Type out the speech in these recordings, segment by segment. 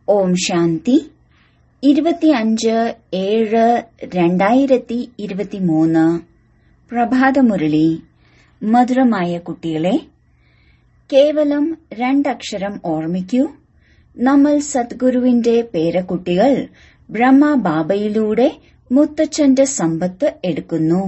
ഓം ശാന്തി 25/7/2023 പ്രഭാതമുരളി. മധുരമായ കുട്ടികളെ, കേവലം 2 അക്ഷരം ഓർമ്മിക്കൂ. നമ്മൾ സദ്ഗുരുവിന്റെ പേരക്കുട്ടികൾ ബ്രഹ്മബാബയിലൂടെ മുത്തച്ഛന്റെ സമ്പത്ത് എടുക്കുന്നു.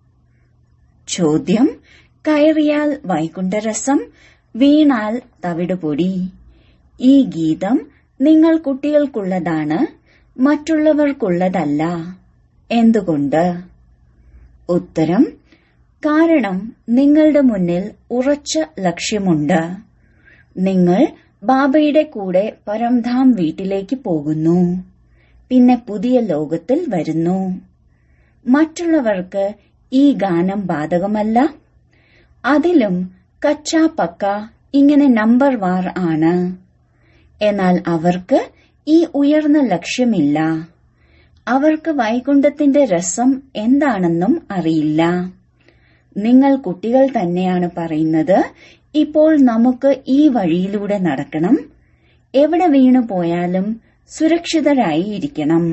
ചോദ്യം: കയറിയാൽ വൈകുണ്ഠരസം, വീണാൽ തവിടുപൊടി. ഈ ഗീതം നിങ്ങൾ കുട്ടികൾക്കുള്ളതാണ്, മറ്റുള്ളവർക്കുള്ളതല്ല. എന്തുകൊണ്ട്? ഉത്തരം: കാരണം നിങ്ങളുടെ മുന്നിൽ ഉറച്ച ലക്ഷ്യമുണ്ട്. നിങ്ങൾ ബാബയുടെ കൂടെ പരംധാം വീട്ടിലേക്ക് പോകുന്നു, പിന്നെ പുതിയ ലോകത്തിൽ വരുന്നു. മറ്റുള്ളവർക്ക് ഈ ഗാനം ബാധകമല്ല. അതിലും കച്ചാ പക്ക ഇങ്ങനെ നമ്പർ വാർ ആണ്. എന്നാൽ അവർക്ക് ഈ ഉയർന്ന ലക്ഷ്യമില്ല. അവർക്ക് വൈകുണ്ഠത്തിന്റെ രസം എന്താണെന്നും അറിയില്ല. നിങ്ങൾ കുട്ടികൾ തന്നെയാണ് പറയുന്നത്, ഇപ്പോൾ നമുക്ക് ഈ വഴിയിലൂടെ നടക്കണം, എവിടെ വീണു പോയാലും സുരക്ഷിതരായി ഇരിക്കണം.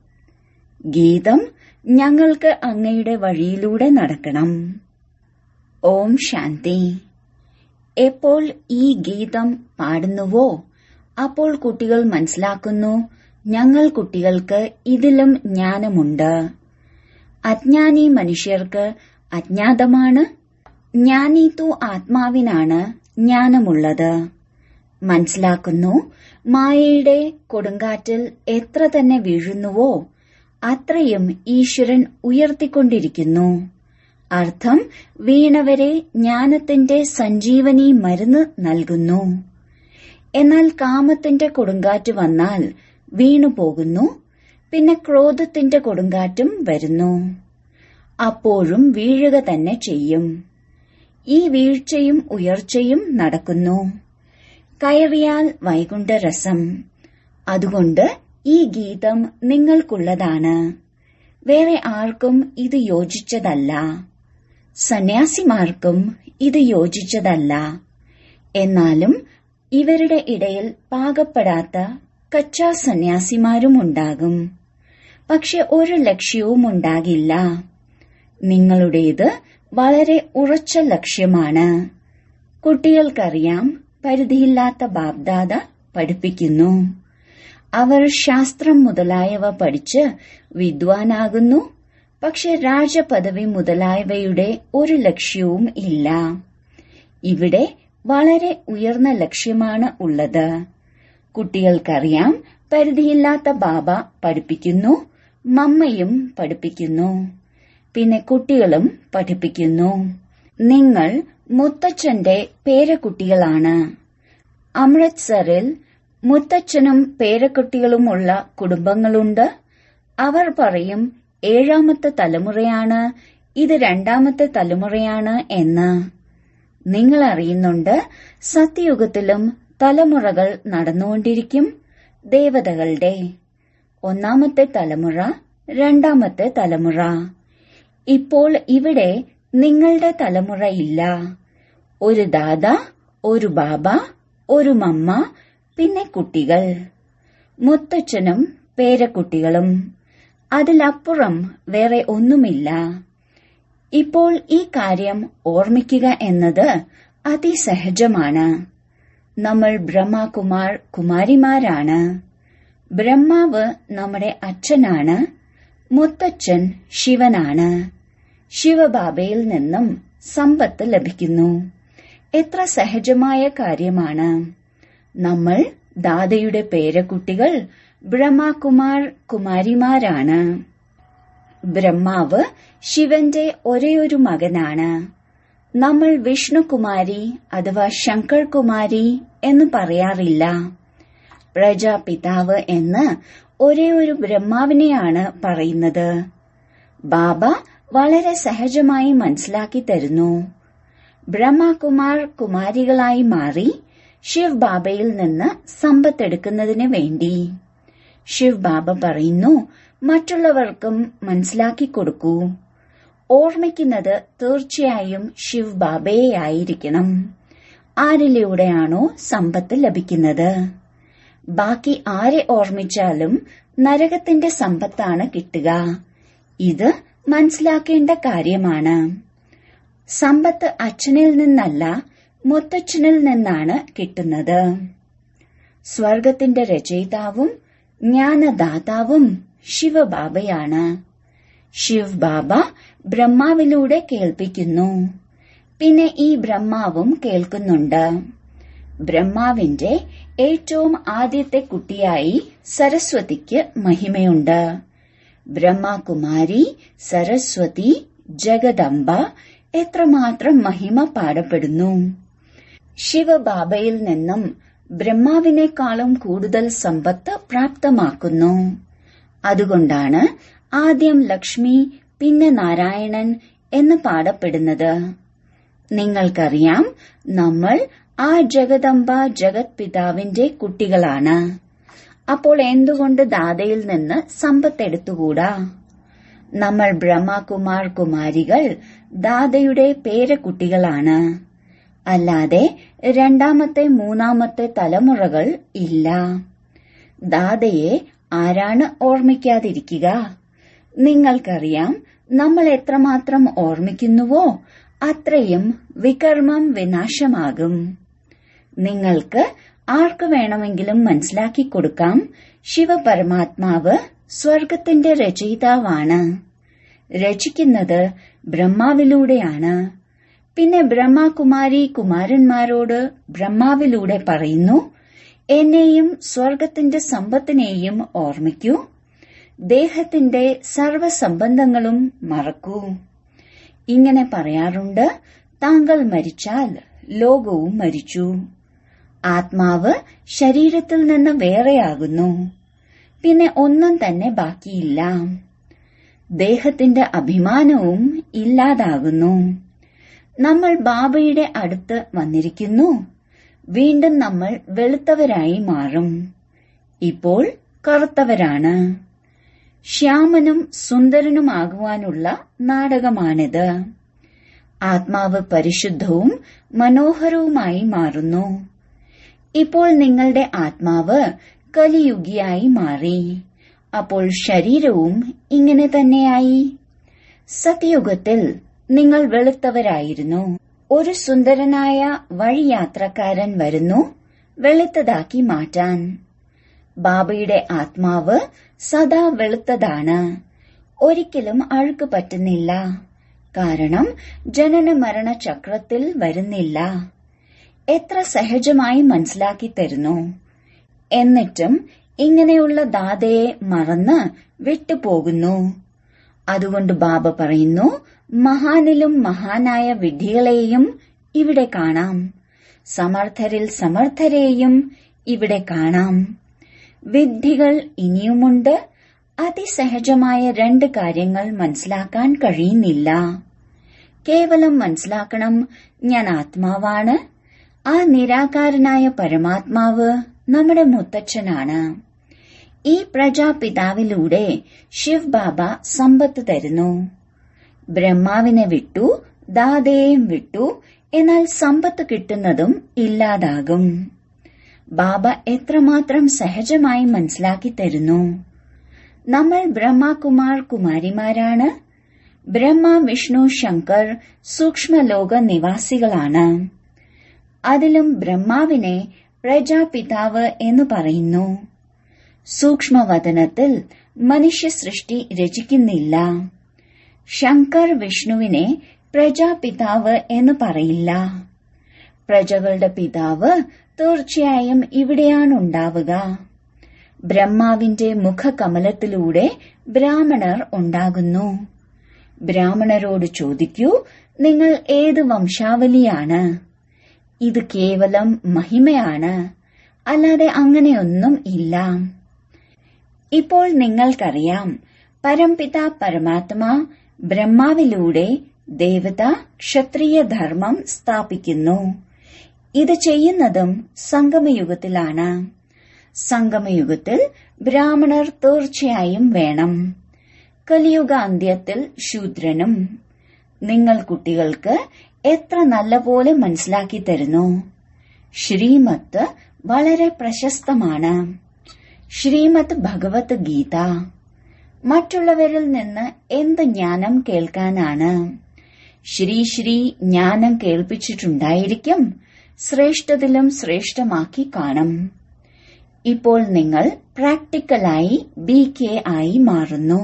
ഗീതം: ഞങ്ങൾക്ക് അങ്ങയുടെ വഴിയിലൂടെ നടക്കണം. ഓം ശാന്തി. എപ്പോൾ ഈ ഗീതം പാടുന്നുവോ അപ്പോൾ കുട്ടികൾ മനസ്സിലാക്കുന്നു, ഞങ്ങൾ കുട്ടികൾക്ക് ഇതിലും ജ്ഞാനമുണ്ട്. അജ്ഞാനി മനുഷ്യർക്ക് അജ്ഞാതമാണ്, ജ്ഞാനി തു ആത്മാവിനാണ് ജ്ഞാനമുള്ളത്. മനസ്സിലാക്കുന്നു, മായയുടെ കൊടുങ്കാറ്റിൽ എത്ര തന്നെ വീഴുന്നുവോ അത്രയും ഈശ്വരൻ ഉയർത്തിക്കൊണ്ടിരിക്കുന്നു. അർത്ഥം, വീണവരെ ജ്ഞാനത്തിന്റെ സഞ്ജീവനി മരുന്ന് നൽകുന്നു. എന്നാൽ കാമത്തിന്റെ കൊടുങ്കാറ്റ് വന്നാൽ വീണുപോകുന്നു, പിന്നെ ക്രോധത്തിന്റെ കൊടുങ്കാറ്റും വരുന്നു. അപ്പോഴും വീഴുക തന്നെ ചെയ്യും. ഈ വീഴ്ചയും ഉയർച്ചയും നടക്കുന്നു. കയറിയാൽ വൈകുണ്ഠരസം. അതുകൊണ്ട് ഈ ഗീതം നിങ്ങൾക്കുള്ളതാണ്. വേറെ ആർക്കും ഇത് യോജിച്ചതല്ല. സന്യാസിമാർക്കും ഇത് യോജിച്ചതല്ല. എന്നാലും ഇവരുടെ ഇടയിൽ പാകപ്പെടാത്ത കച്ചാ സന്യാസിമാരുമുണ്ടാകും. പക്ഷെ ഒരു ലക്ഷ്യവും ഉണ്ടാകില്ല. നിങ്ങളുടേത് വളരെ ഉറച്ച ലക്ഷ്യമാണ്. കുട്ടികൾക്കറിയാം, പരിധിയില്ലാത്ത ബാബ്ദാദ പഠിപ്പിക്കുന്നു. അവർ ശാസ്ത്രം മുതലായവ പഠിച്ച് വിദ്വാനാകുന്നു. പക്ഷെ രാജപദവി മുതലായവയുടെ ഒരു ലക്ഷ്യവും ഇല്ല. ഇവിടെ വളരെ ഉയർന്ന ലക്ഷ്യമാണ് ഉള്ളത്. കുട്ടികൾക്കറിയാം, പരിധിയില്ലാത്ത ബാബ പഠിപ്പിക്കുന്നു, മമ്മയും പഠിപ്പിക്കുന്നു, പിന്നെ കുട്ടികളും പഠിപ്പിക്കുന്നു. നിങ്ങൾ മുത്തച്ഛന്റെ പേരക്കുട്ടികളാണ്. അമൃത്സറിൽ മുത്തച്ഛനും പേരക്കുട്ടികളുമുള്ള കുടുംബങ്ങളുണ്ട്. അവർ പറയും, 7ാമത്തെ തലമുറയാണ്, ഇത് 2ാമത്തെ തലമുറയാണ് എന്ന്. നിങ്ങൾ അറിയുന്നുണ്ട്, സത്യയുഗത്തിലും തലമുറകൾ നടന്നുകൊണ്ടിരിക്കും. ദേവതകളുടെ 1ാമത്തെ തലമുറ, 2ാമത്തെ തലമുറ. ഇപ്പോൾ ഇവിടെ നിങ്ങളുടെ തലമുറയില്ല. ഒരു ദാദ, ഒരു ബാബ, ഒരു മമ്മ, പിന്നെ കുട്ടികൾ, മുത്തച്ഛനും പേരക്കുട്ടികളും. അതിലപ്പുറം വേറെ ഒന്നുമില്ല. ഇപ്പോൾ ഈ കാര്യം ഓർമ്മിക്കുക എന്നത് അതിസഹജമാണ്. നമ്മൾ ബ്രഹ്മകുമാർ കുമാരിമാരാണ്. ബ്രഹ്മാവ് നമ്മുടെ അച്ഛനാണ്, മുത്തച്ഛൻ ശിവനാണ്. ശിവബാബയിൽ നിന്നും സമ്പത്ത് ലഭിക്കുന്നു. എത്ര സഹജമായ കാര്യമാണ്. നമ്മൾ ദാദയുടെ പേരക്കുട്ടികൾ ബ്രഹ്മകുമാർ കുമാരിമാരാണ്. ബ്രഹ്മാവ് ശിവന്റെ ഒരേയൊരു മകനാണ്. നമ്മൾ വിഷ്ണുകുമാരി അഥവാ ശങ്കർ കുമാരി എന്ന് പറയാറില്ല. പ്രജാപിതാവ് എന്ന് ഒരേയൊരു ബ്രഹ്മാവിനെയാണ് പറയുന്നത്. ബാബ വളരെ സഹജമായി മനസ്സിലാക്കി തരുന്നു. ബ്രഹ്മകുമാർ കുമാരികളായി മാറി ശിവ് ബാബയിൽ നിന്ന് സമ്പത്തെടുക്കുന്നതിന് വേണ്ടി. ശിവ് ബാബ പറയുന്നു, മറ്റുള്ളവർക്കും മനസ്സിലാക്കി കൊടുക്കൂ. ഓർമ്മിക്കുന്നത് തീർച്ചയായും ശിവ് ബാബയെ ആയിരിക്കണം. ആരിലൂടെയാണോ സമ്പത്ത് ലഭിക്കുന്നത്. ബാക്കി ആരെ ഓർമ്മിച്ചാലും നരകത്തിന്റെ സമ്പത്താണ് കിട്ടുക. ഇത് മനസ്സിലാക്കേണ്ട കാര്യമാണ്. സമ്പത്ത് അച്ഛനിൽ നിന്നല്ല, മുത്തച്ഛനിൽ നിന്നാണ് കിട്ടുന്നത്. സ്വർഗത്തിന്റെ രചയിതാവും ജ്ഞാനദാതാവും ശിവബാബയാണ്. ശിവ് ബാബ ബ്രഹ്മാവിലൂടെ കേൾപ്പിക്കുന്നു. പിന്നെ ഈ ബ്രഹ്മാവും കേൾക്കുന്നുണ്ട്. ബ്രഹ്മാവിന്റെ ഏറ്റവും ആദ്യത്തെ കുട്ടിയായി സരസ്വതിക്ക് മഹിമയുണ്ട്. ബ്രഹ്മകുമാരി, സരസ്വതി, ജഗദംബ എത്രമാത്രം മഹിമ പാടപ്പെടുന്നു. ശിവബാബയിൽ നിന്നും ബ്രഹ്മാവിനേക്കാളും കൂടുതൽ സമ്പത്ത് പ്രാപ്തമാക്കുന്നു. അതുകൊണ്ടാണ് ആദ്യം ലക്ഷ്മി, പിന്നെ നാരായണൻ എന്ന് പാടപ്പെടുന്നത്. നിങ്ങൾക്കറിയാം, നമ്മൾ ആ ജഗദംബ ജഗത് പിതാവിന്റെ കുട്ടികളാണ്. അപ്പോൾ എന്തുകൊണ്ട് ദാതയിൽ നിന്ന് സമ്പത്തെടുത്തുകൂടാ? നമ്മൾ ബ്രഹ്മകുമാർ കുമാരികൾ ദാതയുടെ പേരക്കുട്ടികളാണ്. അല്ലാതെ രണ്ടാമത്തെ മൂന്നാമത്തെ തലമുറകൾ ഇല്ല. ദാതയെ ആരാണ് ഓർമ്മിക്കാതിരിക്കുക? നിങ്ങൾക്കറിയാം, നമ്മൾ എത്രമാത്രം ഓർമ്മിക്കുന്നുവോ അത്രയും വികർമ്മം വിനാശമാകും. നിങ്ങൾക്ക് ആർക്ക് വേണമെങ്കിലും മനസ്സിലാക്കി കൊടുക്കാം, ശിവപരമാത്മാവ് സ്വർഗത്തിന്റെ രചയിതാവാണ്. രചിക്കുന്നത് ബ്രഹ്മാവിലൂടെയാണ്. പിന്നെ ബ്രഹ്മകുമാരി കുമാരന്മാരോട് ബ്രഹ്മാവിലൂടെ പറയുന്നു, എന്നെയും സ്വർഗത്തിന്റെ സമ്പത്തിനെയും ഓർമ്മിക്കൂ. ദേഹത്തിന്റെ സർവസംബന്ധങ്ങളും മറക്കൂ. ഇങ്ങനെ പറയാറുണ്ട്, താങ്കൾ മരിച്ചാൽ ലോകവും മരിച്ചു. ആത്മാവ് ശരീരത്തിൽ നിന്ന് വേറെയാകുന്നു. പിന്നെ ഒന്നും തന്നെ ബാക്കിയില്ല. ദേഹത്തിന്റെ അഭിമാനവും ഇല്ലാതാകുന്നു. നമ്മൾ ബാബയുടെ അടുത്ത് വന്നിരിക്കുന്നു. വീണ്ടും നമ്മൾ വെളുത്തവരായി മാറും. ഇപ്പോൾ കറുത്തവരാണ്. ശ്യാമനും സുന്ദരനുമാകുവാനുള്ള നാടകമാണിത്. ആത്മാവ് പരിശുദ്ധവും മനോഹരവുമായി മാറുന്നു. ഇപ്പോൾ നിങ്ങളുടെ ആത്മാവ് കലിയുഗിയായി മാറി. അപ്പോൾ ശരീരവും ഇങ്ങനെ തന്നെയായി. സത്യയുഗത്തിൽ നിങ്ങൾ വെളുത്തവരായിരുന്നു. ഒരു സുന്ദരനായ വഴിയാത്രക്കാരൻ വരുന്നു വെളുത്തതാക്കി മാറ്റാൻ. ബാബയുടെ ആത്മാവ് സദാ വെളുത്തതാണ്. ഒരിക്കലും അഴുക്ക് പറ്റുന്നില്ല. കാരണം ജനന മരണ ചക്രത്തിൽ വരുന്നില്ല. എത്ര സഹജമായി മനസ്സിലാക്കി തരുന്നു. എന്നിട്ടും ഇങ്ങനെയുള്ള ദാതയെ മറന്ന് വിട്ടുപോകുന്നു. അതുകൊണ്ട് ബാബ പറയുന്നു, മഹാനിലും മഹാനായ വിഡ്ഢികളെയും ഇവിടെ കാണാം, സമർത്ഥരിൽ സമർത്ഥരെയും ഇവിടെ കാണാം. വിഡ്ഢികൾ ഇനിയുമുണ്ട്. അതിസഹജമായ രണ്ട് കാര്യങ്ങൾ മനസ്സിലാക്കാൻ കഴിയുന്നില്ല. കേവലം മനസ്സിലാക്കണം, ഞാൻ ആത്മാവാണ്. ആ നിരാകാരനായ പരമാത്മാവ് നമ്മുടെ മുത്തച്ഛനാണ്. ഈ പ്രജാപിതാവിലൂടെ ശിവ് ബാബ സമ്പത്ത് തരുന്നു. ബ്രഹ്മാവിനെ വിട്ടു, ദാതയെയും വിട്ടു, എന്നാൽ സമ്പത്ത് കിട്ടുന്നതും ഇല്ലാതാകും. ബാബ എത്രമാത്രം സഹജമായി മനസ്സിലാക്കി തരുന്നു. നമ്മൾ ബ്രഹ്മകുമാർ കുമാരിമാരാണ്. ബ്രഹ്മ, വിഷ്ണു, ശങ്കർ സൂക്ഷ്മലോക നിവാസികളാണ്. അതിലും ബ്രഹ്മാവിനെ പ്രജാപിതാവ് എന്ന് പറയുന്നു. സൂക്ഷ്മവതനത്തിൽ മനുഷ്യ സൃഷ്ടി രചിക്കുന്നില്ല. ശങ്കർ വിഷ്ണുവിനെ പ്രജാപിതാവ് എന്ന് പറയില്ല. പ്രജകളുടെ പിതാവ് തീർച്ചയായും ഇവിടെയാണുണ്ടാവുക. ബ്രഹ്മാവിന്റെ മുഖകമലത്തിലൂടെ ബ്രാഹ്മണർ ഉണ്ടാകുന്നു. ബ്രാഹ്മണരോട് ചോദിക്കൂ, നിങ്ങൾ ഏത് വംശാവലിയാണ്? ഇത് കേവലം മഹിമയാണ്, അല്ലാതെ അങ്ങനെയൊന്നും ഇല്ല. ഇപ്പോൾ നിങ്ങൾക്കറിയാം, പരംപിത പരമാത്മാ ബ്രഹ്മാവിലൂടെ ദേവത ക്ഷത്രിയ ധർമ്മം സ്ഥാപിക്കുന്നു. ഇത് ചെയ്യുന്നതും സംഗമയുഗത്തിലാണ്. സംഗമയുഗത്തിൽ ബ്രാഹ്മണർ തീർച്ചയായും വേണം. കലിയുഗ അന്ത്യത്തിൽ ശൂദ്രനും. നിങ്ങൾ കുട്ടികൾക്ക് എത്ര നല്ലപോലെ മനസ്സിലാക്കി തരുന്നു. ശ്രീമത്ത് വളരെ പ്രശസ്തമാണ്. ശ്രീമദ് ഭഗവത് ഗീത. മറ്റുള്ളവരിൽ നിന്ന് എന്ത് ജ്ഞാനം കേൾക്കാനാണ്? ശ്രീ ജ്ഞാനം കേൾപ്പിച്ചിട്ടുണ്ടായിരിക്കും, ശ്രേഷ്ഠത്തിലും ശ്രേഷ്ഠമാക്കി കാണും. ഇപ്പോൾ നിങ്ങൾ പ്രാക്ടിക്കലായി BK ആയി മാറുന്നു.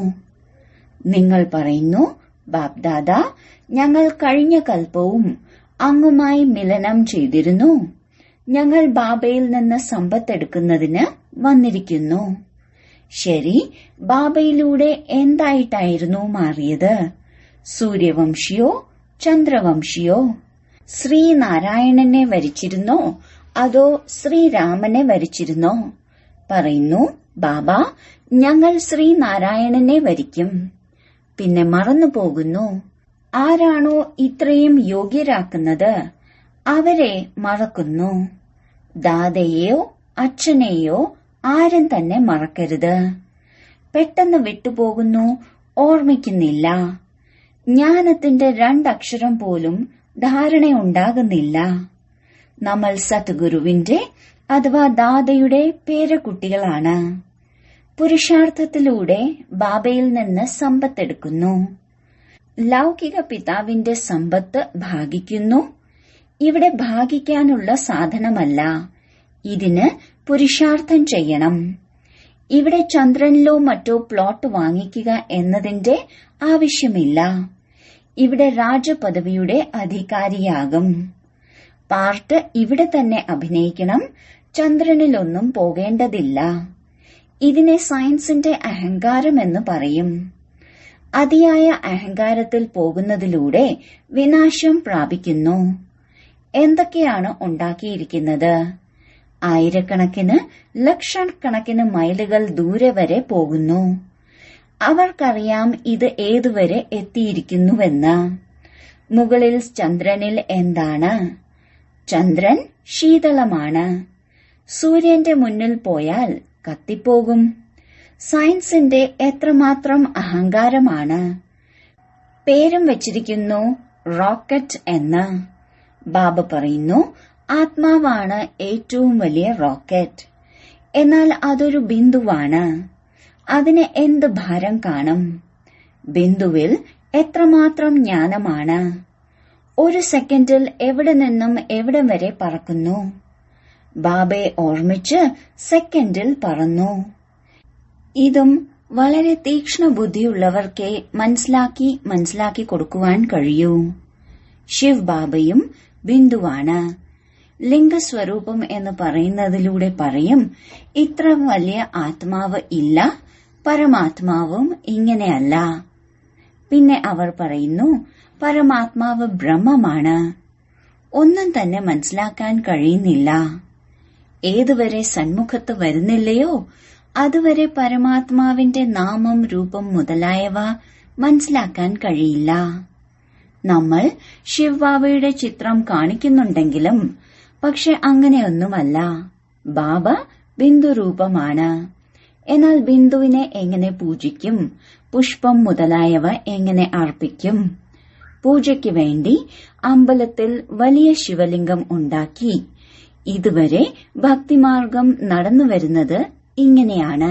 നിങ്ങൾ പറയുന്നു, ബാപ്ദാദ, ഞങ്ങൾ കഴിഞ്ഞ കൽപ്പവും അങ്ങുമായി മിലനം ചെയ്തിരുന്നു. ഞങ്ങൾ ബാബയിൽ നിന്ന് സമ്പത്തെടുക്കുന്നതിന് വന്നിരിക്കുന്നു. ശരി, ബാബയിലൂടെ എന്തായിട്ടായിരുന്നു മാറിയത്? സൂര്യവംശിയോ ചന്ദ്രവംശിയോ? ശ്രീനാരായണനെ വരിച്ചിരുന്നോ അതോ ശ്രീരാമനെ വരിച്ചിരുന്നോ? പറയുന്നു, ബാബ, ഞങ്ങൾ ശ്രീനാരായണനെ വരിക്കും. പിന്നെ മറന്നു പോകുന്നു. ആരാണോ ഇത്രയും യോഗ്യരാക്കുന്നത് അവരെ മറക്കുന്നു. ദാദയെയോ അച്ഛനെയോ ആരും തന്നെ മറക്കരുത്. പെട്ടെന്ന് വിട്ടുപോകുന്നു, ഓർമ്മിക്കുന്നില്ല. ജ്ഞാനത്തിന്റെ 2 അക്ഷരം പോലും ധാരണയുണ്ടാകുന്നില്ല. നമ്മൾ സദ്ഗുരുവിന്റെ അഥവാ ദാദയുടെ പേരക്കുട്ടികളാണ്. പുരുഷാർത്ഥത്തിലൂടെ ബാബയിൽ നിന്ന് സമ്പത്തെടുക്കുന്നു. ലൗകിക പിതാവിന്റെ സമ്പത്ത് ഭാഗിക്കുന്നു. ഇവിടെ ഭാഗിക്കാനുള്ള സാധനമല്ല, ഇതിന് പുരുഷാർത്ഥം ചെയ്യണം. ഇവിടെ ചന്ദ്രനിലോ മറ്റോ പ്ലോട്ട് വാങ്ങിക്കുക എന്നതിന്റെ ആവശ്യമില്ല. ഇവിടെ രാജപദവിയുടെ അധികാരിയാകും. പാർട്ട് ഇവിടെ തന്നെ അഭിനയിക്കണം, ചന്ദ്രനിലൊന്നും പോകേണ്ടതില്ല. ഇതിനെ സയൻസിന്റെ അഹങ്കാരം എന്ന് പറയും. അതിയായ അഹങ്കാരത്തിൽ പോകുന്നതിലൂടെ വിനാശം പ്രാപിക്കുന്നു. എന്തൊക്കെയാണ് ഉണ്ടാക്കിയിരിക്കുന്നത്? ആയിരക്കണക്കിന് ലക്ഷക്കണക്കിന് മൈലുകൾ ദൂരെ വരെ പോകുന്നു. അവർക്കറിയാം ഇത് ഏതുവരെ എത്തിയിരിക്കുന്നുവെന്ന്. മുകളിൽ ചന്ദ്രനിൽ എന്താണ്? ചന്ദ്രൻ ശീതളമാണ്. സൂര്യന്റെ മുന്നിൽ പോയാൽ കത്തിപ്പോകും. സയൻസിന്റെ എത്രമാത്രം അഹങ്കാരമാണ്. പേരും വച്ചിരിക്കുന്നു റോക്കറ്റ് എന്ന്. ബാബ പറയുന്നു, ആത്മാവാണ് ഏറ്റവും വലിയ റോക്കറ്റ്. എന്നാൽ അതൊരു ബിന്ദുവാണ്. അതിന് എന്ത് ഭാരം കാണും? ബിന്ദുവിൽ എത്രമാത്രം ജ്ഞാനമാണ്. 1 സെക്കൻഡിൽ എവിടെ നിന്നും എവിടം വരെ പറക്കുന്നു. ബാബയെ ഓർമ്മിച്ച് സെക്കൻഡിൽ പറന്നു. ഇതും വളരെ തീക്ഷ്ണ ബുദ്ധിയുള്ളവർക്കേ മനസ്സിലാക്കി കൊടുക്കുവാൻ കഴിയൂ. ശിവ് ബാബയും ബിന്ദുവാണ്. ലിംഗസ്വരൂപം എന്ന് പറയുന്നതിലൂടെ പറയും, ഇത്ര വലിയ ആത്മാവ് ഇല്ല, പരമാത്മാവും ഇങ്ങനെയല്ല. പിന്നെ അവർ പറയുന്നു, പരമാത്മാവ് ബ്രഹ്മമാണ്. ഒന്നും തന്നെ മനസ്സിലാക്കാൻ കഴിയുന്നില്ല. ഏതുവരെ സന്മുഖത്ത് വരുന്നില്ലയോ അതുവരെ പരമാത്മാവിന്റെ നാമം, രൂപം മുതലായവ മനസ്സിലാക്കാൻ കഴിയില്ല. നമ്മൾ ശിവബാബയുടെ ചിത്രം കാണിക്കുന്നുണ്ടെങ്കിലും പക്ഷെ അങ്ങനെയൊന്നുമല്ല. ബാബ ബിന്ദുരൂപമാണ്. എന്നാൽ ബിന്ദുവിനെ എങ്ങനെ പൂജിക്കും? പുഷ്പം മുതലായവ എങ്ങനെ അർപ്പിക്കും? പൂജയ്ക്ക് വേണ്ടി അമ്പലത്തിൽ വലിയ ശിവലിംഗം ഉണ്ടാക്കി. ഇതുവരെ ഭക്തിമാർഗം നടന്നുവരുന്നത് ഇങ്ങനെയാണ്.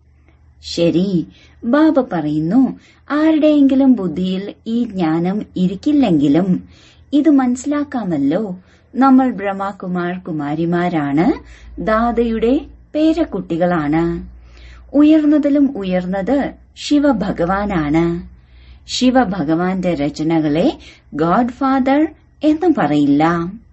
ശരി, ബാബ പറയുന്നു, ആരുടെയെങ്കിലും ബുദ്ധിയിൽ ഈ ജ്ഞാനം ഇരിക്കില്ലെങ്കിലും ഇത് മനസ്സിലാക്കാമല്ലോ. നമ്മൾ ബ്രഹ്മകുമാരിമാരാണ്, ദാദയുടെ പേരക്കുട്ടികളാണ്. ഉയർന്നതിലും ഉയർന്നത് ശിവഭഗവാനാണ്. ശിവഭഗവാന്റെ രചനകളെ ഗോഡ് ഫാദർ എന്ന് പറയില്ല.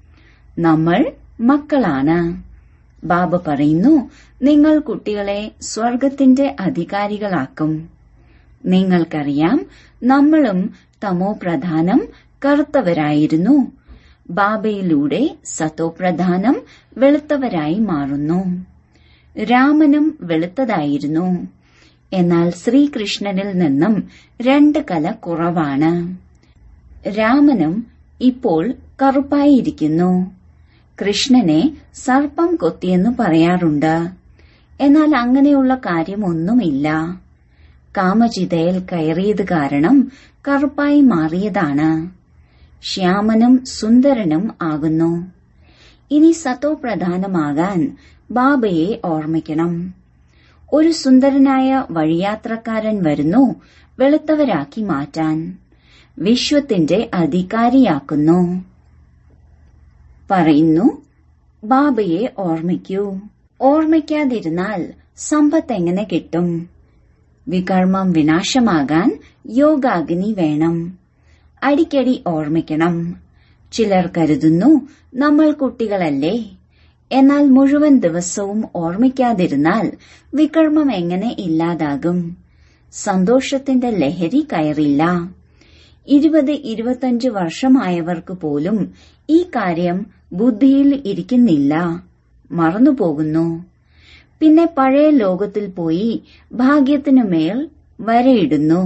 നമ്മൾ മക്കളാണ്. ബാബ പറയുന്നു, നിങ്ങൾ കുട്ടികളെ സ്വർഗത്തിന്റെ അധികാരികളാക്കും. നിങ്ങൾക്കറിയാം, നമ്മളും തമോപ്രധാനം കറുത്തവരായിരുന്നു. ബാബയിലൂടെ സതോപ്രധാനം വെളുത്തവരായി മാറുന്നു. രാമനും വെളുത്തതായിരുന്നു. എന്നാൽ ശ്രീകൃഷ്ണനിൽ നിന്നും 2 കല കുറവാണ്. രാമനും ഇപ്പോൾ കറുപ്പായിരിക്കുന്നു. കൃഷ്ണനെ സർപ്പം കൊത്തിയെന്ന് പറയാറുണ്ട്. എന്നാൽ അങ്ങനെയുള്ള കാര്യമൊന്നുമില്ല. കാമചിതയിൽ കയറിയത് കാരണം കറുപ്പായി മാറിയതാണ്. ശ്യാമനും സുന്ദരനും ആകുന്നു. ഇനി സത്തോ പ്രധാനമാകാൻ ബാബയെ ഓർമ്മിക്കണം. ഒരു സുന്ദരനായ വഴിയാത്രക്കാരൻ വരുന്നു വെളുത്തവരാക്കി മാറ്റാൻ, വിശ്വത്തിന്റെ അധികാരിയാക്കുന്നു. പറയുന്നു, ബാബയെ ഓർമ്മിക്കൂ. ഓർമ്മിക്കാതിരുന്നാൽ സമ്പത്ത് എങ്ങനെ കിട്ടും? വികർമ്മം വിനാശമാകാൻ യോഗാഗ്നി വേണം. അടിക്കടി ഓർമ്മിക്കണം. ചിലർ കരുതുന്നു നമ്മൾ കുട്ടികളല്ലേ, എന്നാൽ മുഴുവൻ ദിവസവും ഓർമ്മിക്കാതിരുന്നാൽ വികർമ്മം എങ്ങനെ ഇല്ലാതാകും? സന്തോഷത്തിന്റെ ലഹരി കയറില്ല. 20-25 വർഷമായവർക്ക് പോലും ഈ കാര്യം ബുദ്ധിയിൽ ഇരിക്കുന്നില്ല, മറന്നുപോകുന്നു. പിന്നെ പഴയ ലോകത്തിൽ പോയി ഭാഗ്യത്തിനുമേൽ വരയിടുന്നു.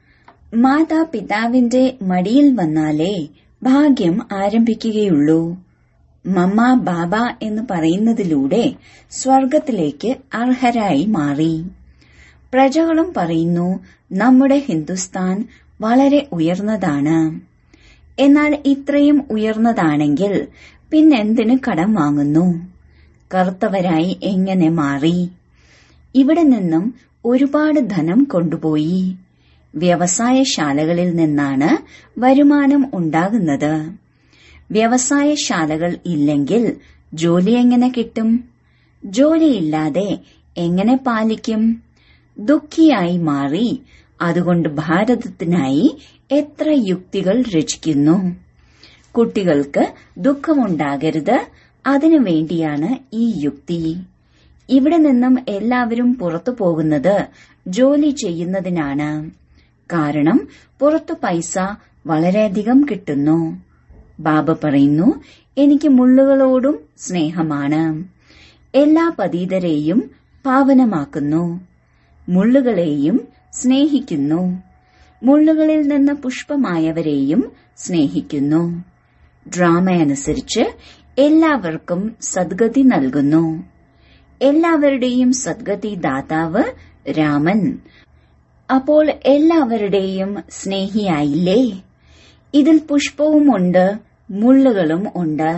മാതാപിതാവിന്റെ മടിയിൽ വന്നാലേ ഭാഗ്യം ആരംഭിക്കുകയുള്ളൂ. മമ്മ ബാബ എന്ന് പറയുന്നതിലൂടെ സ്വർഗത്തിലേക്ക് അർഹരായി മാറി. പ്രജകളും പറയുന്നു, നമ്മുടെ ഹിന്ദുസ്ഥാൻ വളരെ ഉയർന്നതാണ്. എന്നാൽ ഇത്രയും ഉയർന്നതാണെങ്കിൽ പിന്നെന്തിന് കടം വാങ്ങുന്നു? കറുത്തവരായി എങ്ങനെ മാറി? ഇവിടെ നിന്നും ഒരുപാട് ധനം കൊണ്ടുപോയി. വ്യവസായശാലകളിൽ നിന്നാണ് വരുമാനം ഉണ്ടാകുന്നത്. വ്യവസായശാലകൾ ഇല്ലെങ്കിൽ ജോലി എങ്ങനെ കിട്ടും? ജോലിയില്ലാതെ എങ്ങനെ പാലിക്കും? ദുഃഖിയായി മാറി. അതുകൊണ്ട് ഭാരതത്തിനായി എത്ര യുക്തികൾ രചിക്കുന്നു. കുട്ടികൾക്ക് ദുഃഖമുണ്ടാകരുത്, അതിനുവേണ്ടിയാണ് ഈ യുക്തി. ഇവിടെ നിന്നും എല്ലാവരും പുറത്തു പോകുന്നത് ജോലി ചെയ്യുന്നതിനാണ്. കാരണം പുറത്തു പൈസ വളരെയധികം കിട്ടുന്നു. ബാബ പറയുന്നു, എനിക്ക് മുള്ളുകളോടും സ്നേഹമാണ്. എല്ലാ പതീതരെയും പാവനമാക്കുന്നു, മുള്ളുകളെയും സ്നേഹിക്കുന്നു. മുള്ളുകളിൽ നിന്ന് പുഷ്പമായവരെയും സ്നേഹിക്കുന്നു. ഡ്രാമയനുസരിച്ച് എല്ലാവർക്കും സദ്ഗതി നൽകുന്നു. എല്ലാവരുടെയും സദ്ഗതി ദാതാവ് രാമൻ. അപ്പോൾ എല്ലാവരുടെയും സ്നേഹിയായില്ലേ? ഇതിൽ പുഷ്പവുമുണ്ട്, മുള്ളുകളും ഉണ്ട്.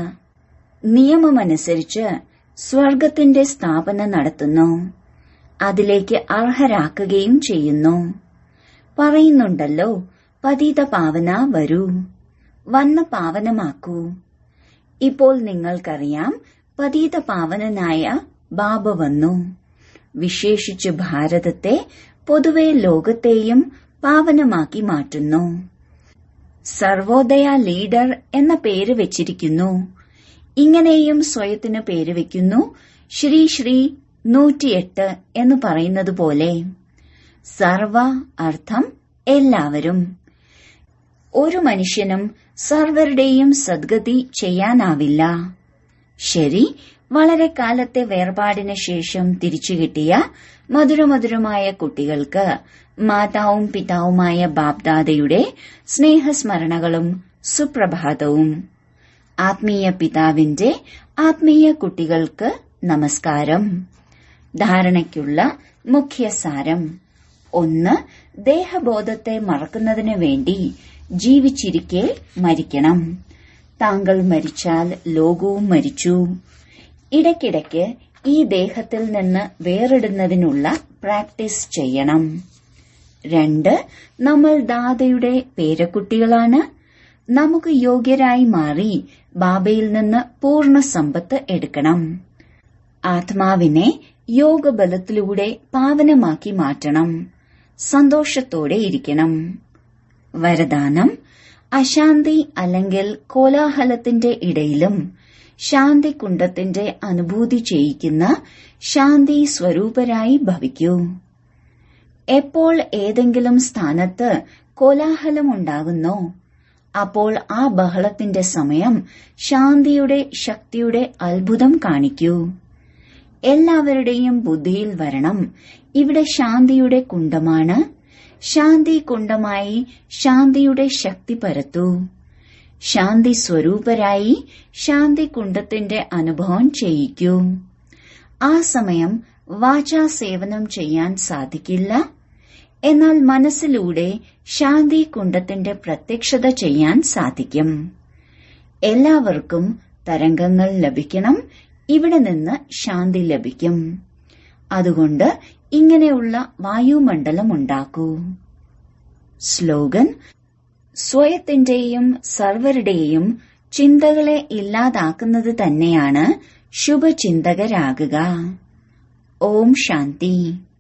നിയമമനുസരിച്ച് സ്വർഗത്തിന്റെ സ്ഥാപന നടത്തുന്നു. അതിലേക്ക് അർഹരാക്കുകയും ചെയ്യുന്നു. പറയുന്നുണ്ടല്ലോ, പതിത പാവന വരൂ, വന്ന് പാവനമാക്കൂ. ഇപ്പോൾ നിങ്ങൾക്കറിയാം, പതിത പാവനനായ ബാബ വന്നു. വിശേഷിച്ച് ഭാരതത്തെ, പൊതുവെ ലോകത്തെയും പാവനമാക്കി മാറ്റുന്നു. സർവോദയ ലീഡർ എന്ന പേര് വെച്ചിരിക്കുന്നു. ഇങ്ങനെയും സ്വയത്തിന് പേര് വെക്കുന്നു. ശ്രീ ശ്രീ 108 എന്ന് പറയുന്നത് പോലെ. സർവ അർത്ഥം എല്ലാവരും. ഒരു മനുഷ്യനും സർവരുടെയും സദ്ഗതി ചെയ്യാനാവില്ല. ശരി, വളരെ കാലത്തെ വേർപാടിന് ശേഷം തിരിച്ചുകിട്ടിയ മധുരമധുരമായ കുട്ടികൾക്ക് മാതാവും പിതാവുമായ ബാബ്ദാദയുടെ സ്നേഹസ്മരണകളും സുപ്രഭാതവും. ആത്മീയ പിതാവിന്റെ ആത്മീയ കുട്ടികൾക്ക് നമസ്കാരം. ധാരണയ്ക്കുള്ള മുഖ്യസാരം: 1. ദേഹബോധത്തെ മറക്കുന്നതിനു വേണ്ടി ജീവിച്ചിരിക്കെ മരിക്കണം. താങ്കൾ മരിച്ചാൽ ലോകവും മരിച്ചു. ഇടയ്ക്കിടയ്ക്ക് ഈ ദേഹത്തിൽ നിന്ന് വേറിടുന്നതിനുള്ള പ്രാക്ടീസ് ചെയ്യണം. 2. നമ്മൾ ദാദയുടെ പേരക്കുട്ടികളാണ്. നമുക്ക് യോഗ്യരായി മാറി ബാബയിൽ നിന്ന് പൂർണ്ണ സമ്പത്ത് എടുക്കണം. ആത്മാവിനെ യോഗബലത്തിലൂടെ പാവനമാക്കി മാറ്റണം. സന്തോഷത്തോടെ ഇരിക്കണം. വരദാനം: അശാന്തി അല്ലെങ്കിൽ കോലാഹലത്തിന്റെ ഇടയിലും ശാന്തി കുണ്ഡത്തിന്റെ അനുഭൂതി ചെയ്യിക്കുന്ന ശാന്തി സ്വരൂപരായി ഭവിക്കൂ. എപ്പോൾ ഏതെങ്കിലും സ്ഥാനത്ത് കോലാഹലമുണ്ടാകുന്നോ അപ്പോൾ ആ ബഹളത്തിന്റെ സമയം ശാന്തിയുടെ ശക്തിയുടെ അത്ഭുതം കാണിക്കൂ. എല്ലാവരുടെയും ബുദ്ധിയിൽ വരണം, ഇവിടെ ശാന്തിയുടെ കുണ്ഡമാണ്. ശാന്തി കുണ്ഡമായി ശാന്തിയുടെ ശക്തി പരത്തൂ. ശാന്തി സ്വരൂപരായി ശാന്തി കുണ്ഡത്തിന്റെ അനുഭവം ചെയ്യിക്കൂ. ആ സമയം വാചാ സേവനം ചെയ്യാൻ സാധിക്കില്ല. എന്നാൽ മനസ്സിലൂടെ ശാന്തി കുണ്ഡത്തിന്റെ പ്രത്യക്ഷത ചെയ്യാൻ സാധിക്കും. എല്ലാവർക്കും തരംഗങ്ങൾ ലഭിക്കണം. ഇവിടെ നിന്ന് ശാന്തി ലഭിക്കും. അതുകൊണ്ട് ഇങ്ങനെയുള്ള വായുമണ്ഡലം ഉണ്ടാക്കൂ. സ്ലോഗൻ: സ്വയത്തിന്റെയും സർവരുടെയും ചിന്തകളെ ഇല്ലാതാക്കുന്നത് തന്നെയാണ് ശുഭചിന്തകരാകുക. ഓം ശാന്തി.